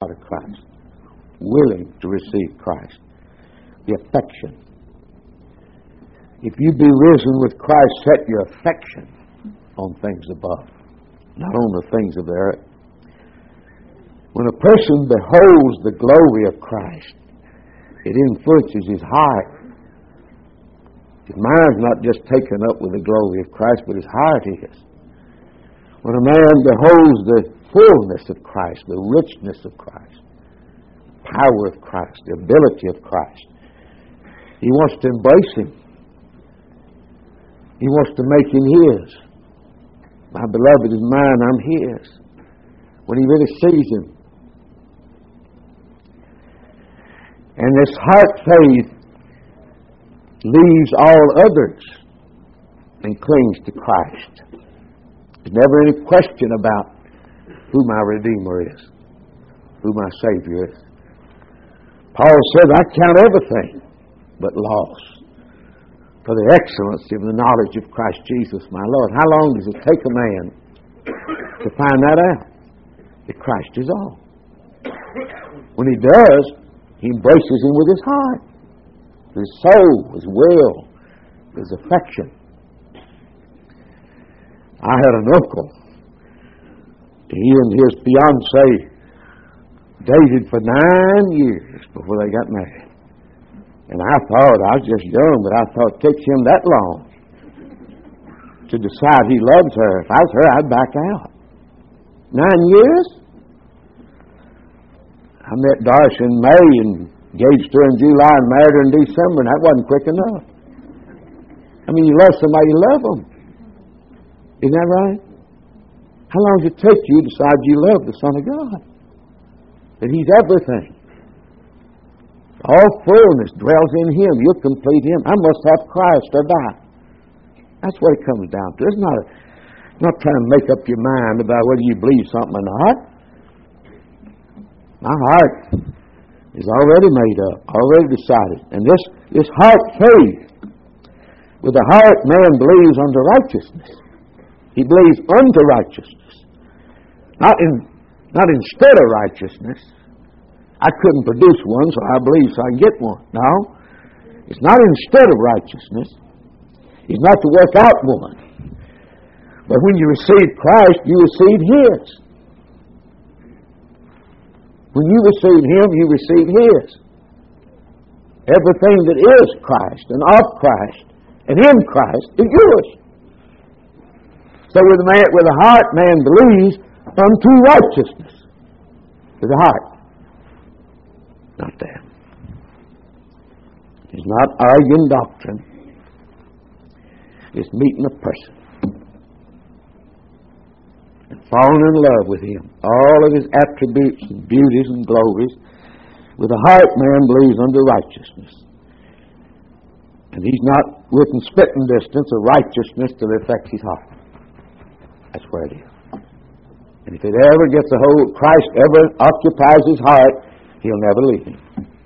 of Christ, willing to receive Christ. The affection. If you be risen with Christ, set your affection on things above, not on the things of the earth. When a person beholds the glory of Christ, it influences his heart. His mind's not just taken up with the glory of Christ, but his heart is. When a man beholds the fullness of Christ, the richness of Christ, power of Christ, the ability of Christ, he wants to embrace him. He wants to make him his. My beloved is mine, I'm his. When he really sees him. And this heart faith leaves all others and clings to Christ. There's never any question about who my Redeemer is, who my Savior is. Paul said, I count everything but loss for the excellency of the knowledge of Christ Jesus my Lord. How long does it take a man to find that out? That Christ is all. When he does, he embraces him with his heart, his soul, his will, his affection. I had an uncle. He and his fiancée dated for 9 years before they got married. And I thought, I was just young, but I thought it takes him that long to decide he loves her. If I was her, I'd back out. 9 years? I met Darcy in May and engaged her in July and married her in December, and that wasn't quick enough. I mean, you love somebody, you love them. Isn't that right? How long does it take you to decide you love the Son of God? That He's everything. All fullness dwells in Him. You'll complete Him. I must have Christ or die. That's what it comes down to. It's not trying to make up your mind about whether you believe something or not. My heart is already made up, already decided. And this heart faith, with the heart man believes unto righteousness. He believes unto righteousness. Not instead of righteousness. I couldn't produce one, so I believe so I can get one. No. It's not instead of righteousness. It's not to work out one. But when you receive Christ, you receive His. When you receive Him, you receive His. Everything that is Christ and of Christ and in Christ is yours. So with the heart, man believes unto righteousness. With the heart. Not there. It's not arguing doctrine. It's meeting a person. And falling in love with Him. All of His attributes and beauties and glories. With the heart, man believes unto righteousness. And he's not within spitting distance of righteousness till it affects his heart. That's where it is. And if it ever gets a hold, Christ ever occupies his heart, He'll never leave him.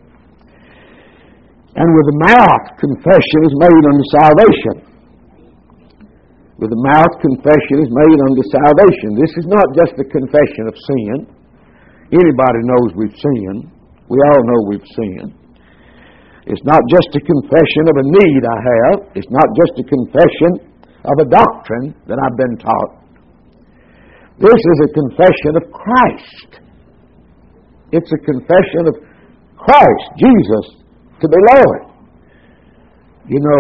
And with the mouth, confession is made unto salvation. With the mouth, confession is made unto salvation. This is not just a confession of sin. Anybody knows we've sinned. We all know we've sinned. It's not just a confession of a need I have. It's not just a confession of a doctrine that I've been taught. This is a confession of Christ. It's a confession of Christ, Jesus, to be Lord. You know,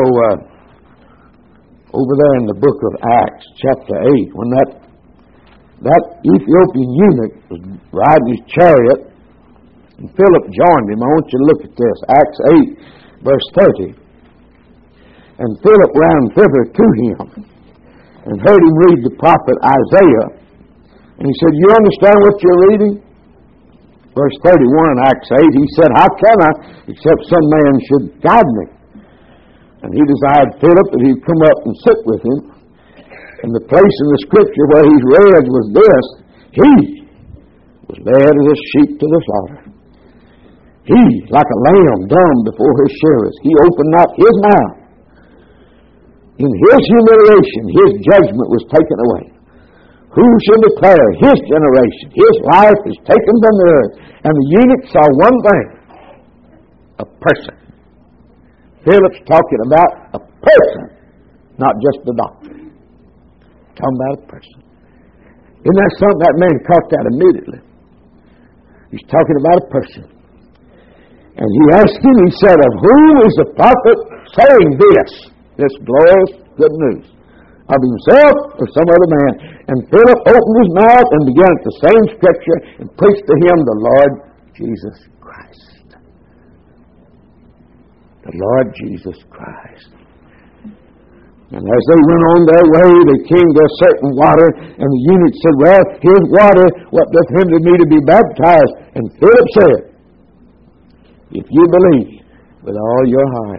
over there in the book of Acts, chapter 8, when that Ethiopian eunuch was riding his chariot, and Philip joined him. I want you to look at this. Acts 8, verse 30. And Philip ran thither to him, and heard him read the prophet Isaiah. And he said, you understand what you're reading? Verse 31, Acts 8, he said, how can I, except some man should guide me? And he desired Philip that he'd come up and sit with him. And the place in the Scripture where he's read was this: he was led as a sheep to the slaughter. He, like a lamb dumb before his shearers, he opened not his mouth. In his humiliation, his judgment was taken away. Who shall declare his generation? His life is taken from the earth. And the eunuch saw one thing. A person. Philip's talking about a person, not just the doctrine. Talking about a person. Isn't that something? That man caught that immediately. He's talking about a person. And he asked him, he said, of whom is the prophet saying this glorious good news? Of himself or some other man? And Philip opened his mouth and began at the same scripture and preached to him the Lord Jesus Christ. The Lord Jesus Christ. And as they went on their way, they came to a certain water, and the eunuch said, well, here's water, what doth hinder me to be baptized? And Philip said, if you believe with all your heart.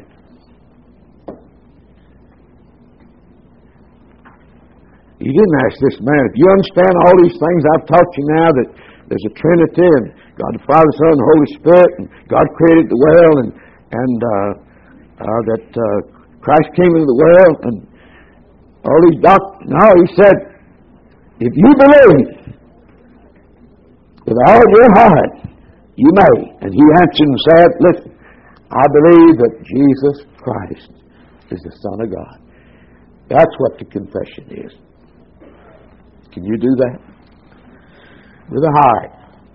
He didn't ask this man, if you understand all these things I've taught you now, that there's a Trinity, and God the Father, Son, and the Holy Spirit, and God created the world, and that Christ came into the world, and all these doctrines. No, he said, if you believe with all your heart, you may. And he answered and said, listen, I believe that Jesus Christ is the Son of God. That's what the confession is. Can you do that? With a heart.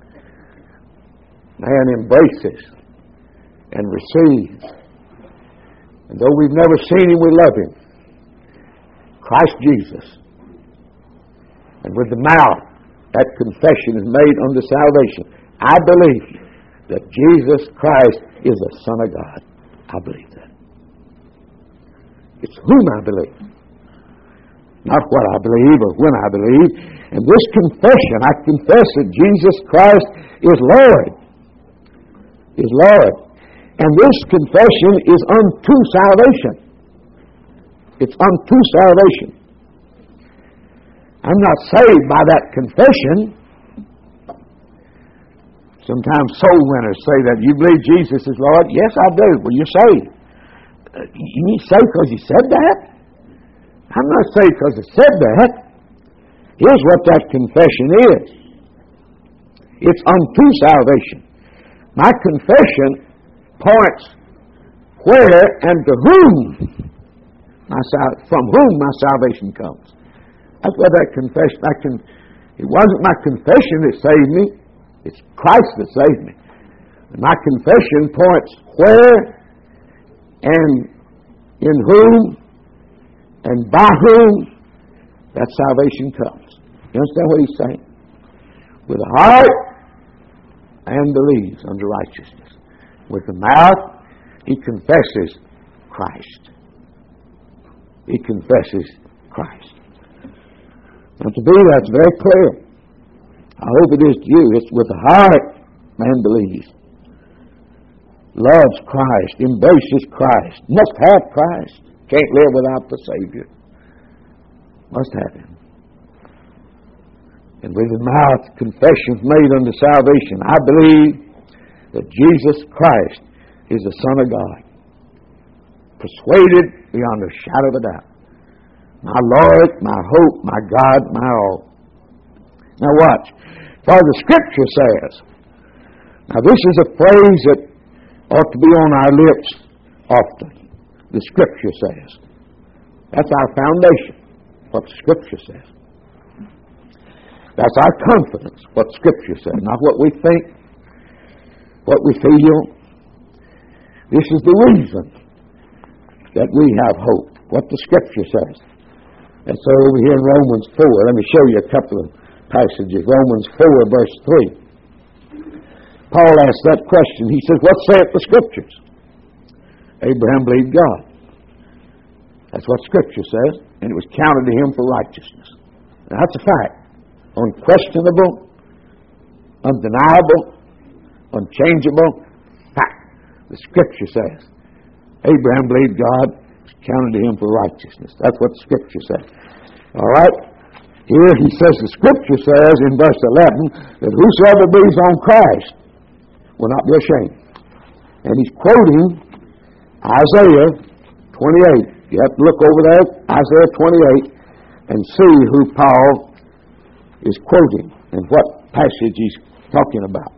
Man embraces and receives. And though we've never seen him, we love him. Christ Jesus. And with the mouth, that confession is made unto salvation. I believe that Jesus Christ is the Son of God. I believe that. It's whom I believe. Not what I believe or when I believe. And this confession, I confess that Jesus Christ is Lord. Is Lord. And this confession is unto salvation. It's unto salvation. I'm not saved by that confession. Sometimes soul winners say that. You believe Jesus is Lord? Yes, I do. Well, you're saved. You ain't saved because you said that? I'm not saved because I said that. Here's what that confession is. It's unto salvation. My confession points where and to whom from whom my salvation comes. That's what that confession. It wasn't my confession that saved me. It's Christ that saved me. And my confession points where and in whom and by whom that salvation comes. You understand what he's saying? With the heart, man believes unto righteousness. With the mouth, he confesses Christ. He confesses Christ. Now to me, that's very clear. I hope it is to you. It's with the heart, man believes. Loves Christ, embraces Christ, must have Christ. Can't live without the Savior. Must have Him. And with the mouth, confessions made unto salvation. I believe that Jesus Christ is the Son of God. Persuaded beyond a shadow of a doubt. My Lord, my hope, my God, my all. Now watch. For the Scripture says. Now this is a phrase that ought to be on our lips often. The Scripture says. That's our foundation. What the Scripture says. That's our confidence. What Scripture says. Not what we think. What we feel. This is the reason that we have hope. What the Scripture says. And so over here in Romans 4, let me show you a couple of passages. Romans 4 verse 3. Paul asked that question. He says, what saith the Scriptures? Abraham believed God. That's what Scripture says. And it was counted to him for righteousness. Now that's a fact. Unquestionable, undeniable, unchangeable fact. The Scripture says. Abraham believed God. It was counted to him for righteousness. That's what the Scripture says. All right? Here he says, the Scripture says in verse 11 that whosoever believes on Christ will not be ashamed. And he's quoting Isaiah 28. You have to look over there, Isaiah 28, and see who Paul is quoting and what passage he's talking about.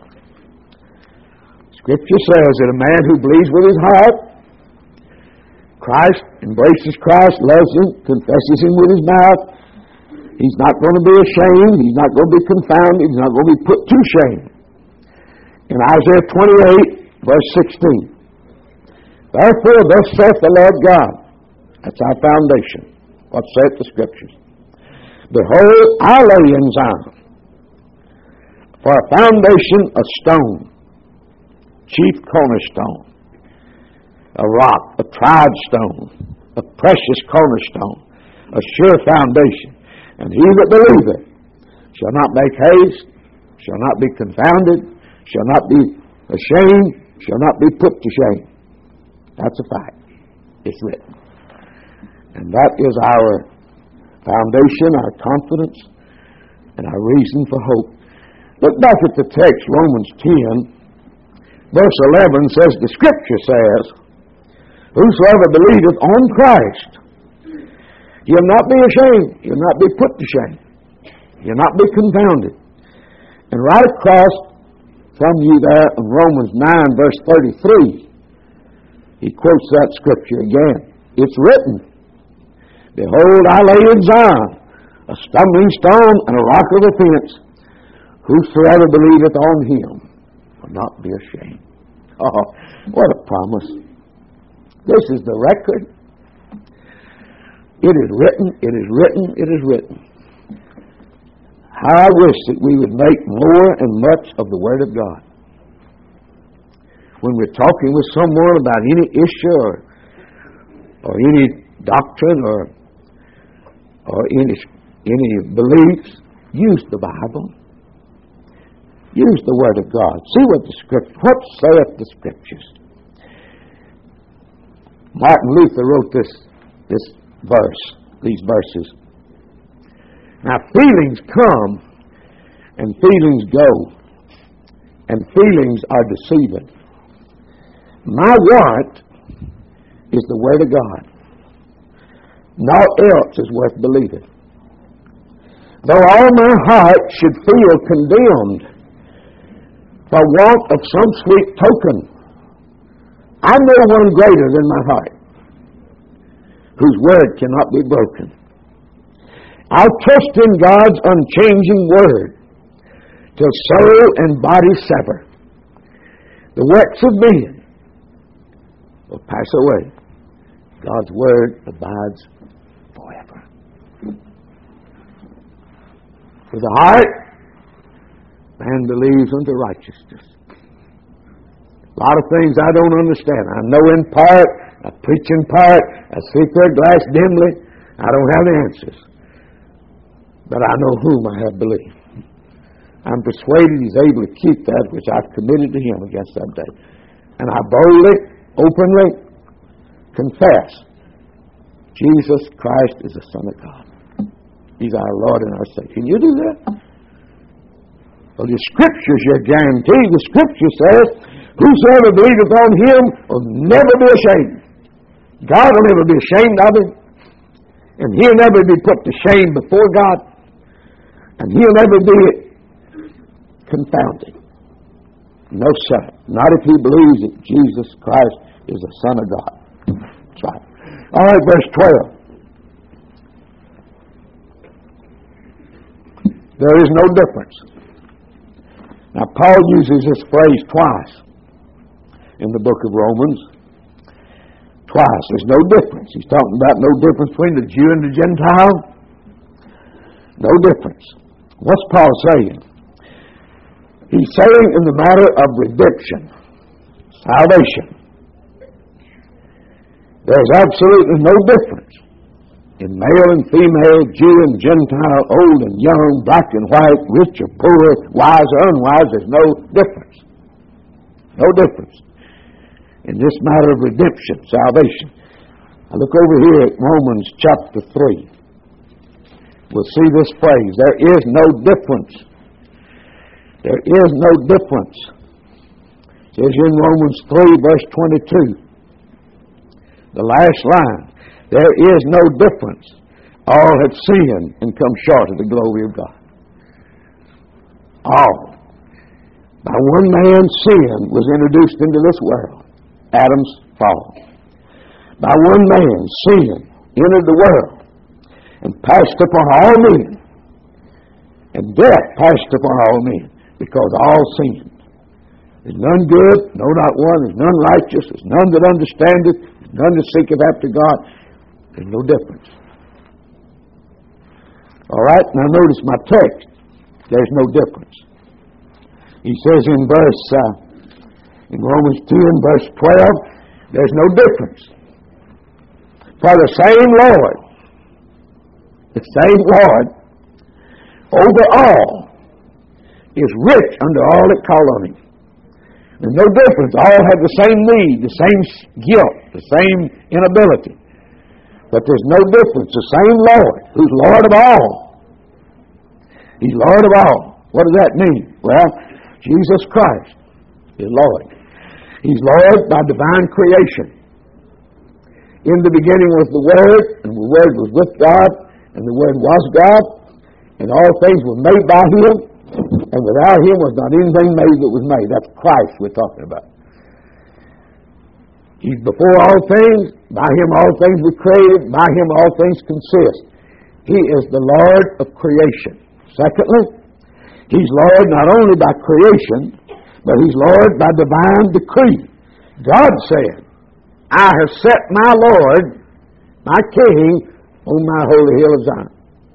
Scripture says that a man who believes with his heart Christ, embraces Christ, loves Him, confesses Him with his mouth, he's not going to be ashamed, he's not going to be confounded, he's not going to be put to shame. In Isaiah 28, verse 16, therefore thus saith the Lord God, that's our foundation, what saith the Scriptures, behold, I lay in Zion for a foundation a stone, chief cornerstone, a rock, a tried stone, a precious cornerstone, a sure foundation. And he that believeth shall not make haste, shall not be confounded, shall not be ashamed, shall not be put to shame. That's a fact. It's written. And that is our foundation, our confidence, and our reason for hope. Look back at the text, Romans 10, verse 11 says, the Scripture says, whosoever believeth on Christ, he'll not be ashamed, he'll not be put to shame, he'll not be confounded. And right across from you there in Romans 9, verse 33, he quotes that Scripture again. It's written, behold, I lay in Zion a stumbling stone and a rock of offense. Whosoever believeth on Him will not be ashamed. Oh, what a promise. This is the record. It is written, it is written, it is written. How I wish that we would make more and much of the Word of God. When we're talking with someone about any issue or any doctrine or any beliefs, use the Bible. Use the Word of God. See what saith the Scriptures. Martin Luther wrote this verse, these verses. Now feelings come and feelings go, and feelings are deceiving. My want is the Word of God. Naught else is worth believing. Though all my heart should feel condemned for want of some sweet token, I know one greater than my heart, whose word cannot be broken. I'll trust in God's unchanging word till soul and body sever. The works of men will pass away. God's word abides forever. With the heart, man believes unto righteousness. A lot of things I don't understand. I know in part, I preach in part, I see through a glass dimly. I don't have the answers. But I know whom I have believed. I'm persuaded He's able to keep that which I've committed to Him against that day. And I boldly, openly confess Jesus Christ is the Son of God. He's our Lord and our Savior. Can you do that? Well, the Scripture's your guarantee. The Scripture says, whosoever believeth on Him will never be ashamed. God will never be ashamed of Him. And He'll never be put to shame before God. And He'll never be confounded. No, sir. Not if he believes that Jesus Christ is the Son of God. That's right. All right, verse 12. There is no difference. Now, Paul uses this phrase twice in the book of Romans. Twice. There's no difference. He's talking about no difference between the Jew and the Gentile. No difference. What's Paul saying? He's saying in the matter of redemption, salvation, there's absolutely no difference in male and female, Jew and Gentile, old and young, black and white, rich or poor, wise or unwise. There's no difference. No difference in this matter of redemption, salvation. I look over here at Romans chapter 3. We'll see this phrase. There is no difference. There is no difference. It says in Romans 3, verse 22, the last line, there is no difference. All have sinned and come short of the glory of God. All. By one man, sin was introduced into this world. Adam's fall. By one man, sin entered the world and passed upon all men. And death passed upon all men because all sinned. There's none good, no, not one. There's none righteous. There's none that understandeth. There's none that seeketh after God. There's no difference. All right, now notice my text. There's no difference. He says in Romans 10, verse 12, there's no difference. For the same Lord over all is rich unto all that call on him. There's no difference. All have the same need, the same guilt, the same inability. But there's no difference. The same Lord, who's Lord of all. He's Lord of all. What does that mean? Well, Jesus Christ is Lord. He's Lord by divine creation. In the beginning was the Word, and the Word was with God, and the Word was God, and all things were made by Him, and without Him was not anything made that was made. That's Christ we're talking about. He's before all things. By Him all things were created. By Him all things consist. He is the Lord of creation. Secondly, He's Lord not only by creation, but He's Lord by divine decree. God said, I have set my Lord, my King, on my holy hill of Zion.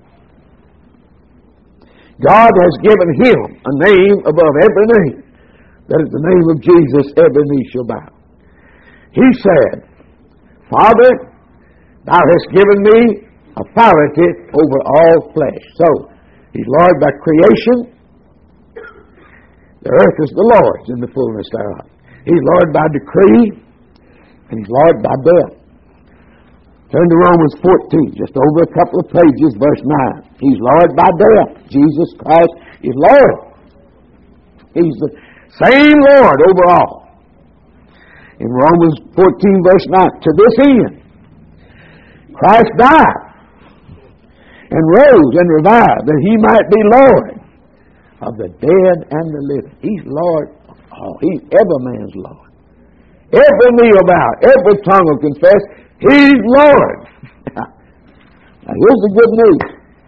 God has given Him a name above every name, that at the name of Jesus every knee shall bow. He said, Father, Thou hast given me authority over all flesh. So, He's Lord by creation. The earth is the Lord's in the fullness thereof. He's Lord by decree, and He's Lord by death. Turn to Romans 14, just over a couple of pages, verse 9. He's Lord by death. Jesus Christ is Lord. He's the same Lord over all. In Romans 14, verse 9, to this end, Christ died and rose and revived, that He might be Lord of the dead and the living. He's Lord of all. He's every man's Lord. Every knee will bow, every tongue will confess, He's Lord. Now here's the good news.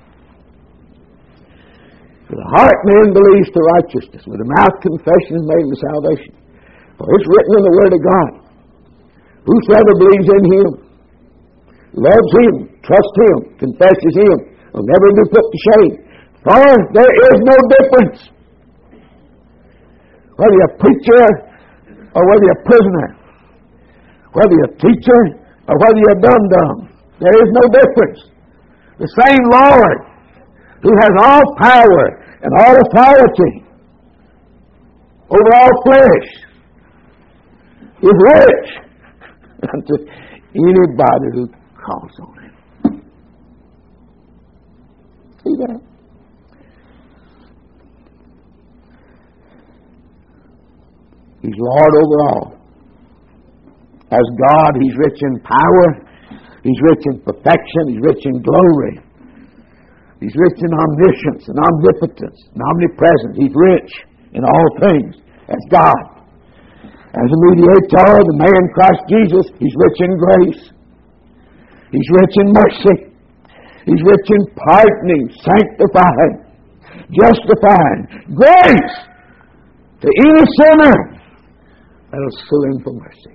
For the heart man believes to righteousness, with the mouth confession is made to salvation. For it's written in the Word of God, whosoever believes in Him, loves Him, trusts Him, confesses Him, will never be put to shame. For there is no difference. Whether you're a preacher or whether you're a prisoner, whether you're a teacher or whether you're dum-dum, there is no difference. The same Lord who has all power and all authority over all flesh is rich unto anybody who calls on Him. See that? He's Lord over all. As God, He's rich in power. He's rich in perfection. He's rich in glory. He's rich in omniscience and omnipotence and omnipresence. He's rich in all things as God. As a mediator, the man Christ Jesus, He's rich in grace. He's rich in mercy. He's rich in pardoning, sanctifying, justifying. Grace to any sinner that'll sue Him for mercy.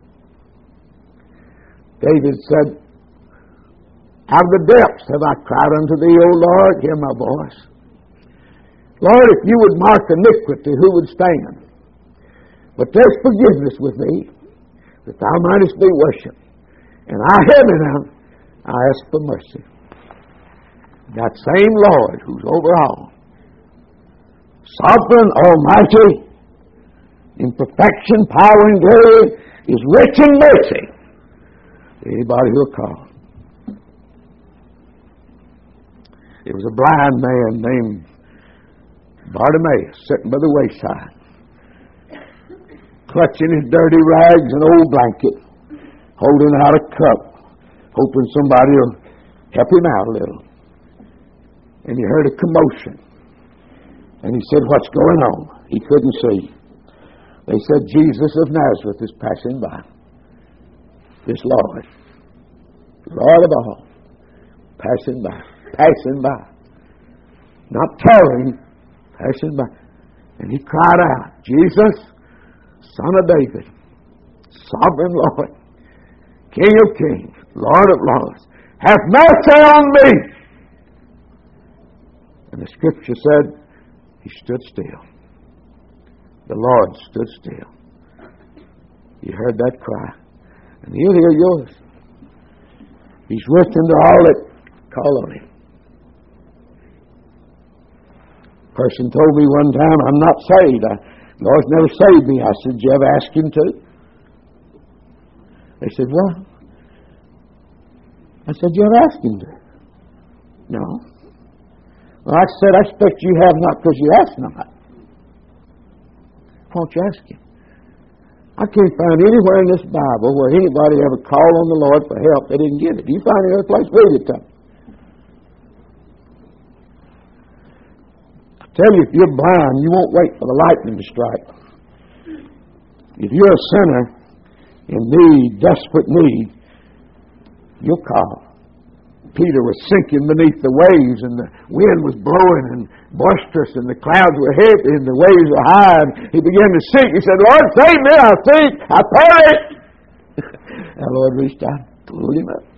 David said, out of the depths have I cried unto Thee, O Lord, hear my voice. Lord, if You would mark iniquity, who would stand? But there's forgiveness with me, that Thou mightest be worshipped. And I have it now, I ask for mercy. That same Lord who's over all, sovereign, almighty, in perfection, power, and glory, is rich in mercy to anybody who'll call. There was a blind man named Bartimaeus sitting by the wayside, clutching his dirty rags and old blanket, holding out a cup, hoping somebody will help him out a little. And he heard a commotion. And he said, what's going on? He couldn't see. They said, Jesus of Nazareth is passing by. This Lord. Lord of all. Passing by. Passing by. Not tarrying. Passing by. And he cried out, Jesus, Son of David, Sovereign Lord, King of kings, Lord of lords, have mercy on me. And the Scripture said, he stood still. The Lord stood still. You heard that cry. And he'll hear yours. He's listening to all that call on him. A person told me one time, I'm not saved. The Lord's never saved me. I said, did you ever ask him to? They said, what? I said, you ever ask him to? No. Well, I said, I expect you have not because you ask not. Why don't you ask him? I can't find anywhere in this Bible where anybody ever called on the Lord for help they didn't get it. You find any other place? Read it to me. I tell you, if you're blind, you won't wait for the lightning to strike. If you're a sinner in need, desperate need, you'll call. Peter was sinking beneath the waves, and the wind was blowing and boisterous, and the clouds were heavy, and the waves were high, and he began to sink. He said, Lord, save me, I sink, I perish. And the Lord reached out and pulled him up.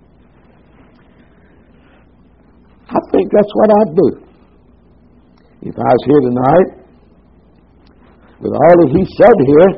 I think that's what I'd do. If I was here tonight, with all that he said here,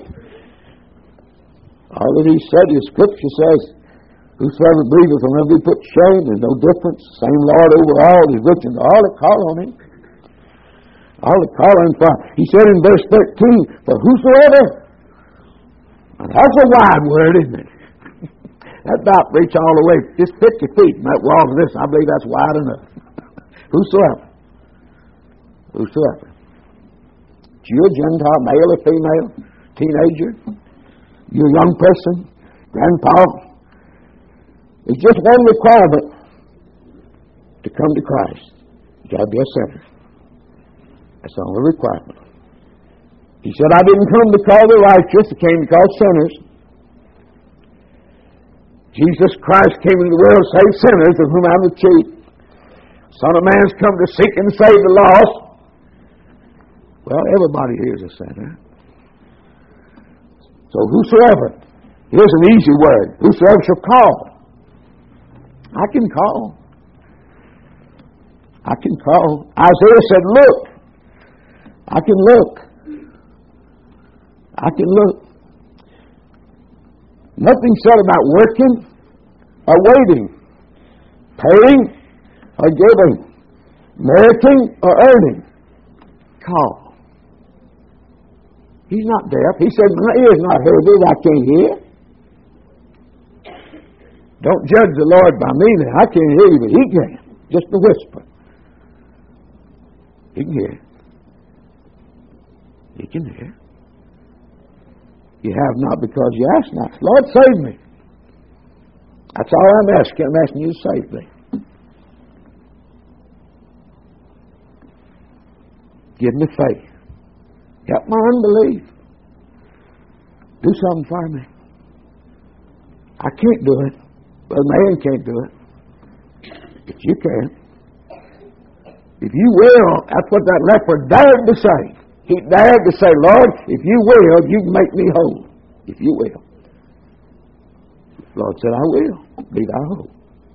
all that he said, the Scripture says, whosoever believeth will never be put to shame. There's no difference. Same Lord over all. He's looking to all that call on him. All that call on him. For, he said in verse 13, for whosoever. Now that's a wide word, isn't it? That about reach all the way, just 50 feet from that wall to this. I believe that's wide enough. Whosoever. Whosoever. Jew, Gentile, male or female, teenager, you young person, grandpa. It's just one requirement to come to Christ. You got to be a sinner. That's the only requirement. He said, I didn't come to call the righteous, I came to call sinners. Jesus Christ came into the world to save sinners, of whom I'm the chief. Son of Man's come to seek and save the lost. Well, everybody here is a sinner. So whosoever, here's an easy word, whosoever shall call. I can call. I can call. Isaiah said, look. I can look. I can look. Nothing said about working or waiting, paying or giving, meriting or earning. Call. He's not deaf. He said, my ear's not heavy, I can't hear. Don't judge the Lord by me. I can't hear you, but he can. Just a whisper. He can hear. He can hear. You have not because you ask not. Lord, save me. That's all I'm asking. I'm asking you to save me. Give me faith. Help my unbelief. Do something for me. I can't do it. Well, man can't do it. But you can. If you will, that's what that leper dared to say. He dared to say, Lord, if you will, you can make me whole. If you will. The Lord said, I will. Be thou whole.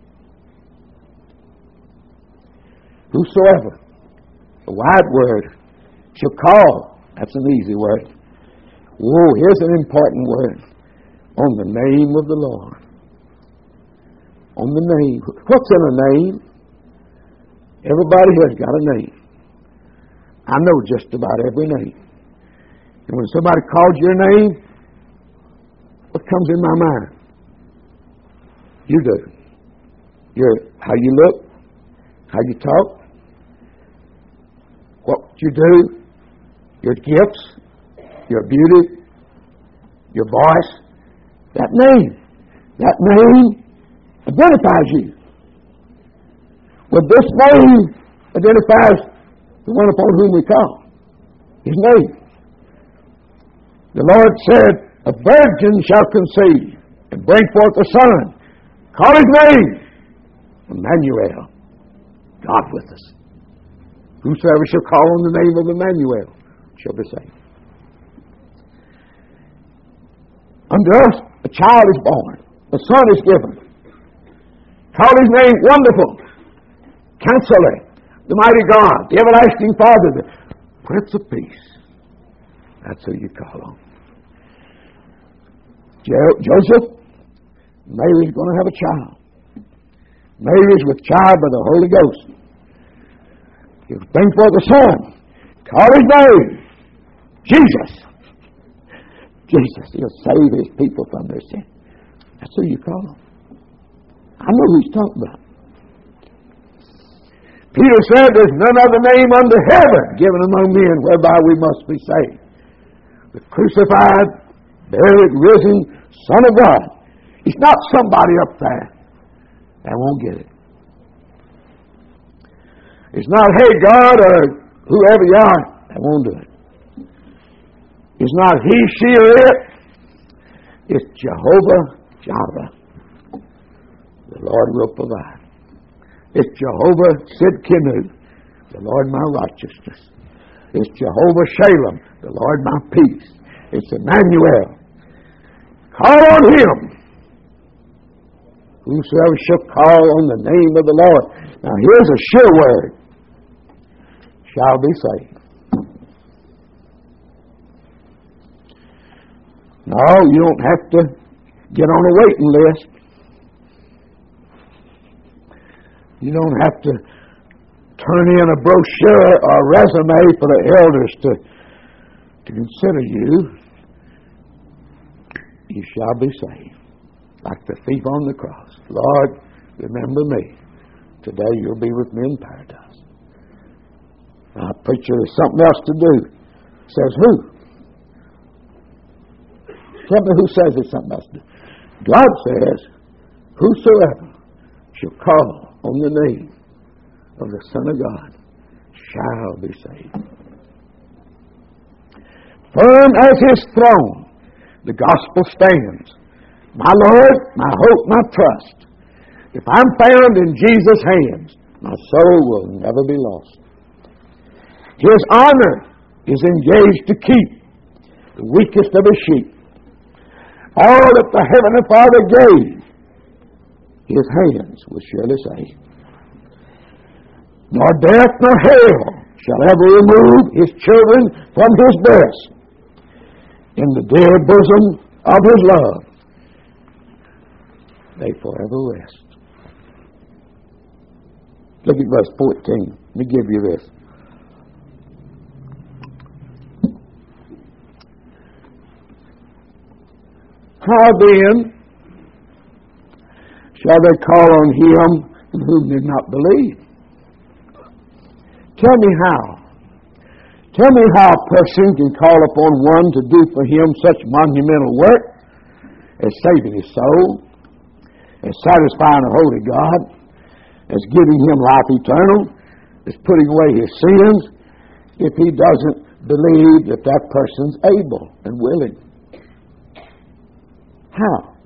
Whosoever, a wide word, shall call. That's an easy word. Whoa, here's an important word. On the name of the Lord. On the name. What's in a name? Everybody has got a name. I know just about every name. And when somebody calls your name, what comes in my mind? You do. How you look, how you talk, what you do, your gifts, your beauty, your voice. That name identifies you. Well, this name identifies the one upon whom we call. His name. The Lord said, a virgin shall conceive and bring forth a son. Call his name Emmanuel, God with us. Whosoever shall call on the name of Emmanuel shall be saved. Unto us a child is born, a son is given. Call his name Wonderful, Counselor, the Mighty God, the Everlasting Father, the Prince of Peace. That's who you call on. Joseph, Mary's going to have a child. Mary's with child by the Holy Ghost. He'll bring forth a son. Call his name Jesus. Jesus, he'll save his people from their sin. That's who you call him. I know who he's talking about. Peter said, there's none other name under heaven given among men whereby we must be saved. The crucified, buried, risen Son of God. He's not somebody up there that won't get it. It's not, hey, God, or whoever you are, that won't do it. It's not he, she, or it. It's Jehovah Jireh. The Lord will provide. It's Jehovah Sidkenu, the Lord my righteousness. It's Jehovah Shalem, the Lord my peace. It's Emmanuel. Call on him. Whosoever shall call on the name of the Lord. Now here's a sure word. Shall be saved. No, you don't have to get on a waiting list. You don't have to turn in a brochure or a resume for the elders to consider you. You shall be saved. Like the thief on the cross. Lord, remember me. Today you'll be with me in paradise. Now, preacher, there's something else to do. Says who? Tell me who says there's something else to do. God says, whosoever shall call on the name of the Son of God shall be saved. Firm as his throne, the gospel stands. My Lord, my hope, my trust. If I'm found in Jesus' hands, my soul will never be lost. His honor is engaged to keep the weakest of his sheep. All that the Heavenly Father gave, his hands will surely save. Nor death nor hell shall ever remove his children from his breast. In the dear bosom of his love, they forever rest. Look at verse 14. Let me give you this. How then shall they call on him in whom they did not believe? Tell me how. Tell me how a person can call upon one to do for him such monumental work as saving his soul, as satisfying a holy God, as giving him life eternal, as putting away his sins, if he doesn't believe that that person's able and willing. How?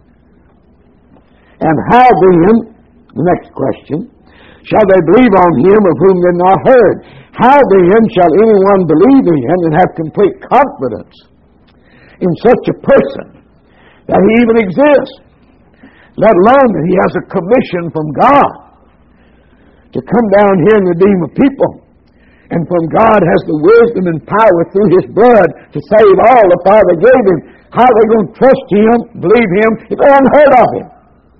And how then, the next question, shall they believe on him of whom they have not heard? How then shall anyone believe in him and have complete confidence in such a person that he even exists, let alone that he has a commission from God to come down here and redeem a people, and from God has the wisdom and power through his blood to save all the Father gave him? How are they going to trust him, believe him, if they haven't heard of him?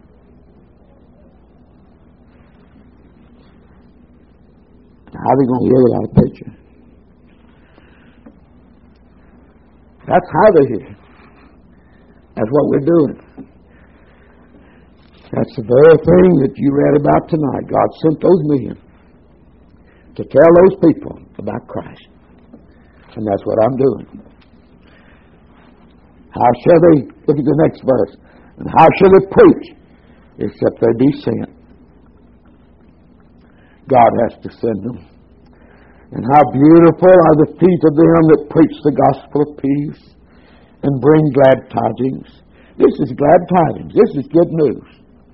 How are they going to hear without a preacher? That's how they hear. That's what we're doing. That's the very thing that you read about tonight. God sent those men to tell those people about Christ. And that's what I'm doing. How shall they, look at the next verse, and how shall they preach except they be sent? God has to send them. And how beautiful are the feet of them that preach the gospel of peace and bring glad tidings. This is glad tidings. This is good news.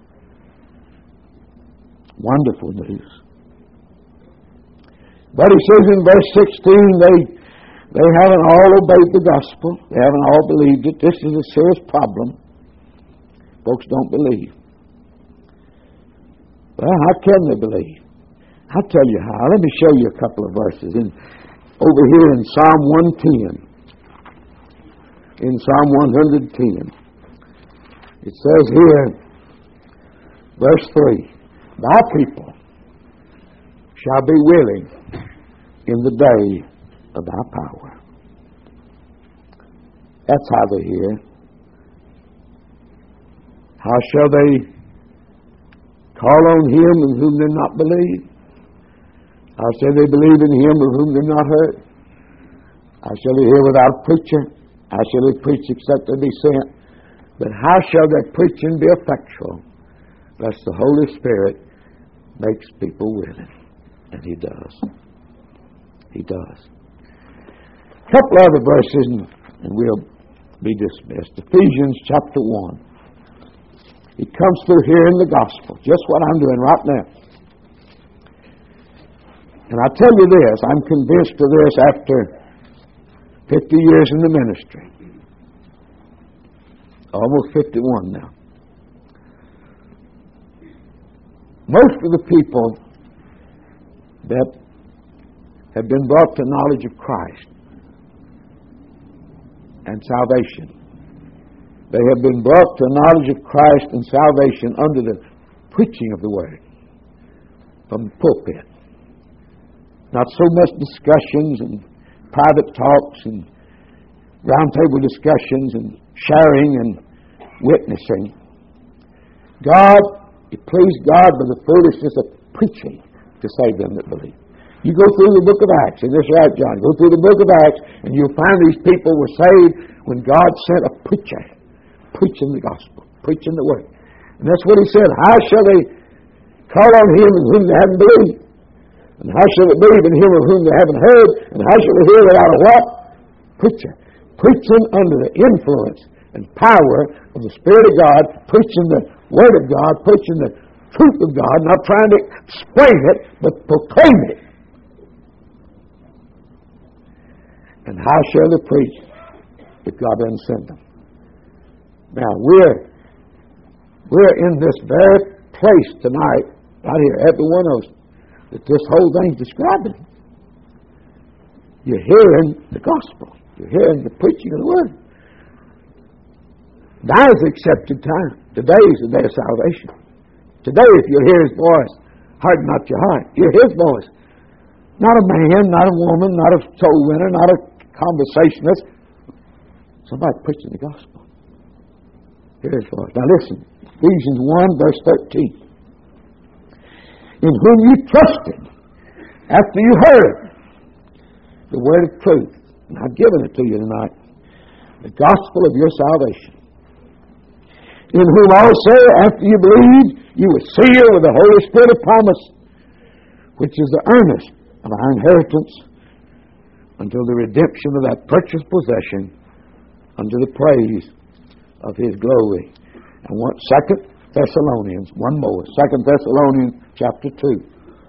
Wonderful news. But he says in verse 16, they haven't all obeyed the gospel. They haven't all believed it. This is a serious problem. Folks don't believe. Well, how can they believe? I'll tell you how. Let me show you a couple of verses. Over here in Psalm 110. In Psalm 110. It says here, verse 3, Thy people shall be willing in the day of thy power. That's how they hear. How shall they call on him in whom they not believe? How shall they believe in him of whom they not heard? How shall they hear without a preacher? How shall they preach except they be sent? But how shall their preaching be effectual? Lest the Holy Spirit makes people willing. And he does. He does. A couple other verses and we'll be dismissed. Ephesians chapter 1. It comes through here in the gospel. Just what I'm doing right now. And I tell you this, I'm convinced of this after 50 years in the ministry. Almost 51 now. Most of the people that have been brought to knowledge of Christ and salvation, they have been brought to knowledge of Christ and salvation under the preaching of the Word from the pulpit. Not so much discussions and private talks and roundtable discussions and sharing and witnessing. It pleased God by the foolishness of preaching to save them that believe. You go through the book of Acts, and this is right, John. Go through the book of Acts, and you'll find these people were saved when God sent a preacher preaching the gospel, preaching the word. And that's what he said. How shall they call on him in whom they haven't believed? And how shall they believe in him of whom they haven't heard? And how shall they hear without a what? Preacher. Preaching under the influence and power of the Spirit of God, preaching the Word of God, preaching the truth of God, not trying to explain it, but proclaim it. And how shall they preach if God doesn't send them? Now, we're in this very place tonight, right here, every one of us, that this whole thing's describing. You're hearing the gospel. You're hearing the preaching of the Word. Now is the accepted time. Today is the day of salvation. Today, if you'll hear His voice, harden not your heart. You're His voice. Not a man, not a woman, not a soul winner, not a conversationalist. Somebody preaching the gospel. Hear His voice. Now listen, Ephesians 1, verse 13. In whom you trusted after you heard the word of truth. And I've given it to you tonight. The gospel of your salvation. In whom also, after you believed, you were sealed with the Holy Spirit of promise, which is the earnest of our inheritance until the redemption of that purchased possession unto the praise of His glory. And 2 Thessalonians, one more, 2 Thessalonians chapter 2.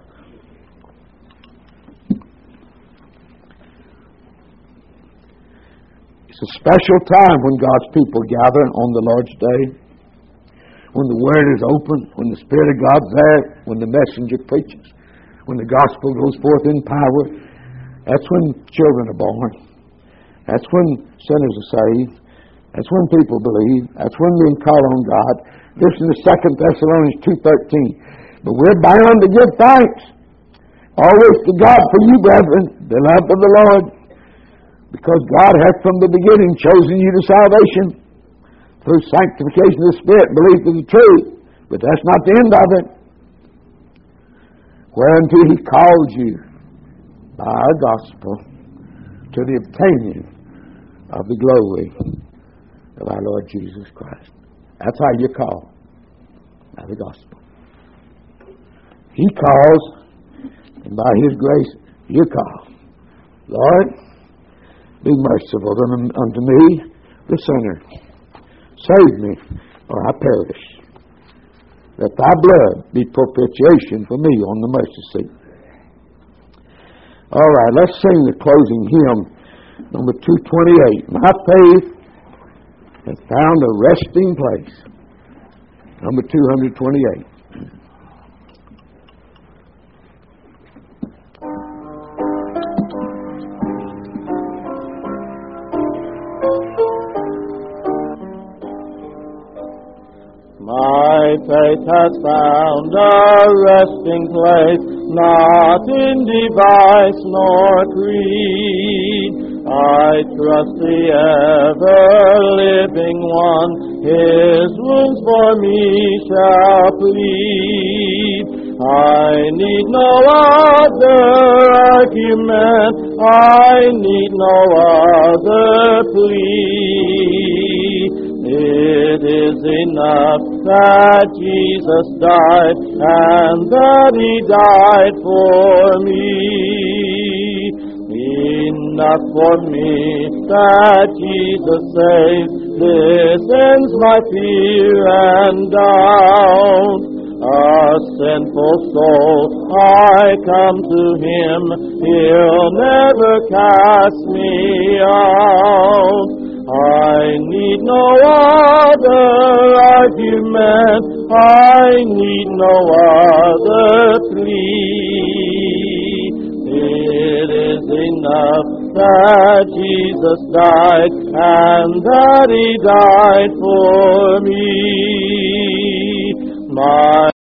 It's a special time when God's people gather on the Lord's Day. When the Word is open, when the Spirit of God's there, when the messenger preaches, when the gospel goes forth in power, that's when children are born. That's when sinners are saved. That's when people believe. That's when we call on God. Listen to 2 Thessalonians 2:13. But we're bound to give thanks always to God for you, brethren, beloved of the Lord, because God hath from the beginning chosen you to salvation through sanctification of the Spirit, belief of the truth. But that's not the end of it. Whereunto He called you by our gospel to the obtaining of the glory of our Lord Jesus Christ. That's how you call by the gospel. He calls, and by His grace, You call, Lord, be merciful unto me, the sinner. Save me, or I perish. Let thy blood be propitiation for me on the mercy seat. All right, let's sing the closing hymn, number 228. My faith has found a resting place. Number 228. My faith has found a resting place, not in device nor creed. I trust the ever-living One, His wounds for me shall plead. I need no other argument, I need no other plea. It is enough that Jesus died, and that He died for me. Enough for me that Jesus saves. This ends my fear and doubt. A sinful soul, I come to Him. He'll never cast me out. I need no other argument, I need no other plea. It is enough that Jesus died, and that He died for me. My